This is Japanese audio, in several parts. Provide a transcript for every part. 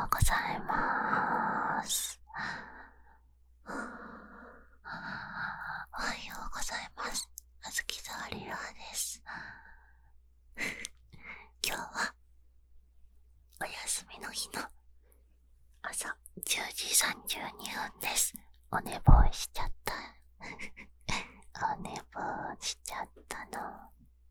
うございます。おはようございます。あずき沢りらです。今日はお休みの日の朝10時32分です。お寝坊しちゃった。お寝坊しちゃったの。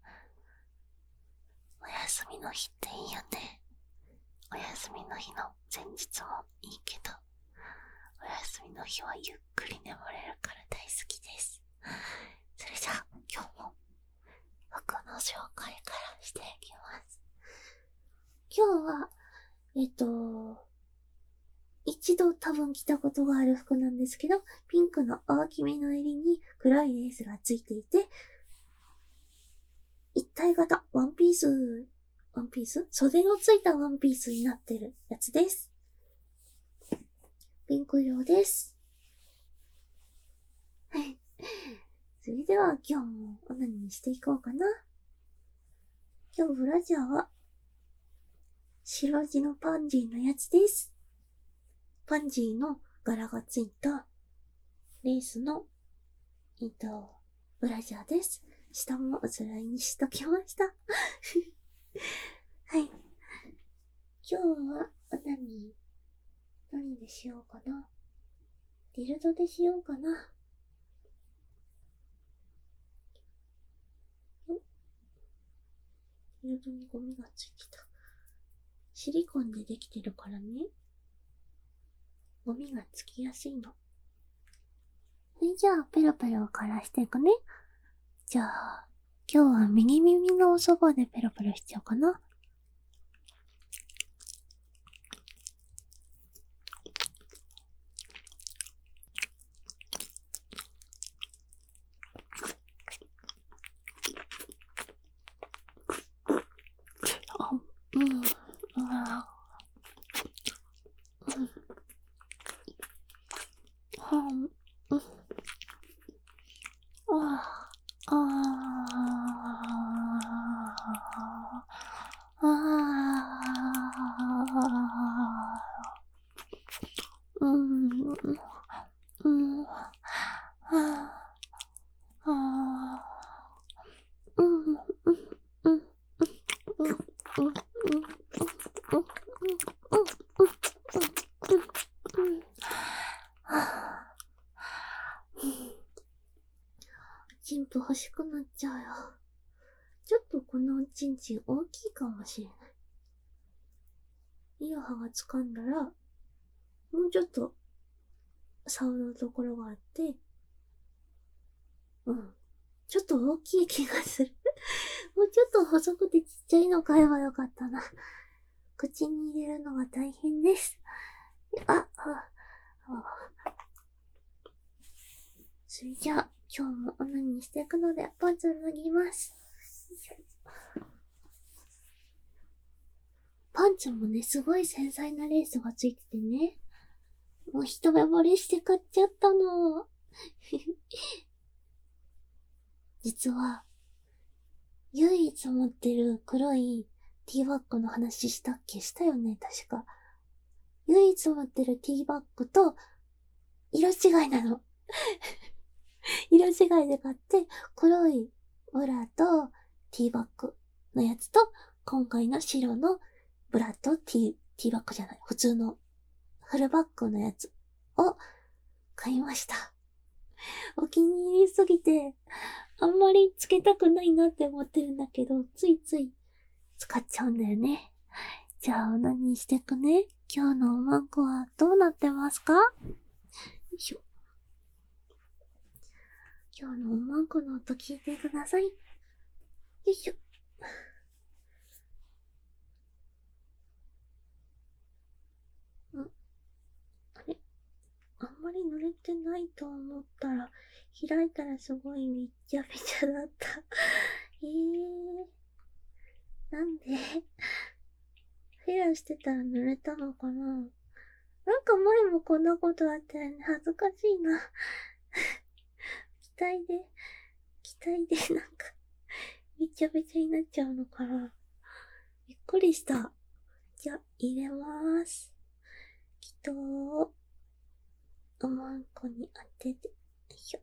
お休みの日っていいよね。お休みの日の前日もいいけど、お休みの日はゆっくり眠れるから大好きです。それじゃあ今日も服の紹介からしていきます。今日は一度多分着たことがある服なんですけど、ピンクの大きめの襟に黒いレースがついていて、一体型ワンピース袖のついたワンピースになってるやつです。ピンク色です。はい。それでは今日もオナニーしていこうかな。今日ブラジャーは白地のパンジーのやつです。パンジーの柄がついたレースのブラジャーです。下もおそろいにしときました。はい。今日はオナニー何でしようかな。ディルドでしようかな。ディルドにゴミがついてた。シリコンでできてるからね。ゴミがつきやすいの。それじゃあペロペロからしていくね。じゃあ今日は右耳のおそばでペロペロしちゃおうかな。チンプ欲しくなっちゃうよ。ちょっとこのチンチン大きいかもしれない。イオハが掴んだら、もうちょっと竿のところがあって、ちょっと大きい気がする。もうちょっと細くてちっちゃいの買えばよかったな。口に入れるのが大変です。それじゃあ、今日もオナニーしていくので、パンツ脱ぎます。パンツもね、すごい繊細なレースがついててね。もう一目惚れして買っちゃったの。実は、唯一持ってる黒いティーバッグの話したっけ？したよね、確か。唯一持ってるティーバッグと、色違いなの。色違いで買って、黒いブラとティーバッグのやつと、今回の白のブラとティーバッグじゃない、普通のフルバッグのやつを買いました。お気に入りすぎて、あんまりつけたくないなって思ってるんだけど、ついつい使っちゃうんだよね。じゃあ、何してくね。今日のおまんこはどうなってますか？よいしょ。今日のおまんこの音聞いてください。よいしょ。あれ？あんまり濡れてないと思ったら、開いたらすごいめっちゃべちゃだった。なんで？フェラしてたら濡れたのかな？なんか前もこんなことあったよね。恥ずかしいな。期待でなんか、べちゃべちゃになっちゃうのかな。びっくりした。じゃあ、入れまーす。 適当をうまんこに当てて、よいしょ。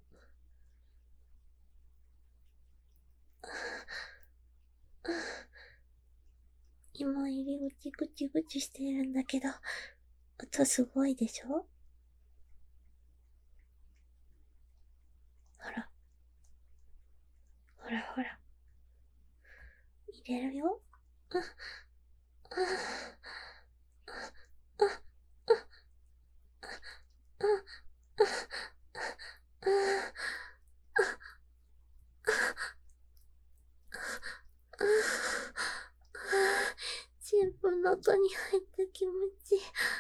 今入り口ぐちぐちしているんだけど、音すごいでしょ？ほら。ほらほら。入れるよ。全部中に入った気持ち。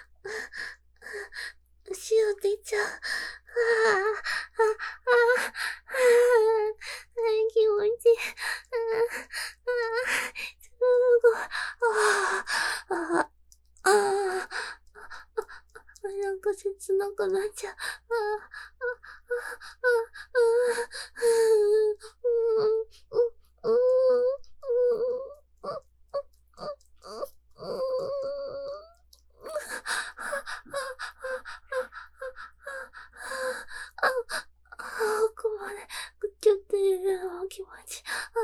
塩出ちゃう。気持ちいい。すごい。なんか切なくなっちゃう。奥までぐっちゅって入れるの気持ち。す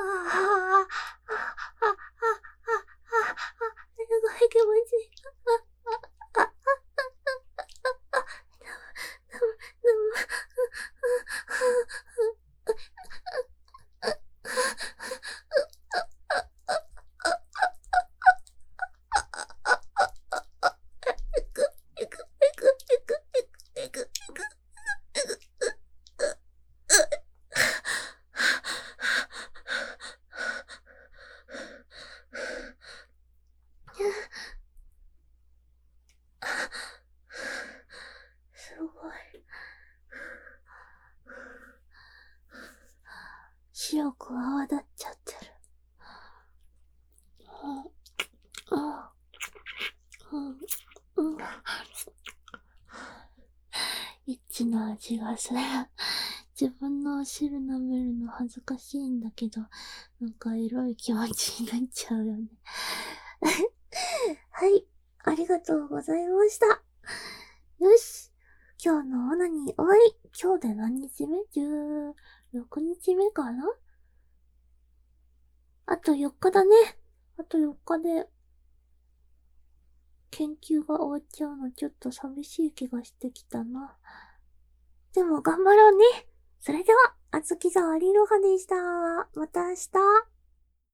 ごい気持ちいい。すごい。白く泡立っちゃってる。エッチな味がする。自分のお汁舐めるの恥ずかしいんだけど、なんかエロい気持ちになっちゃうよね。はい、ありがとうございました。よし、今日のオナニー終わり。今日で何日目？ 16 日目かな？あと4日だね。あと4日で、研究が終わっちゃうのちょっと寂しい気がしてきたな。でも頑張ろうね。それでは、あつきざわりろはでした。また明日。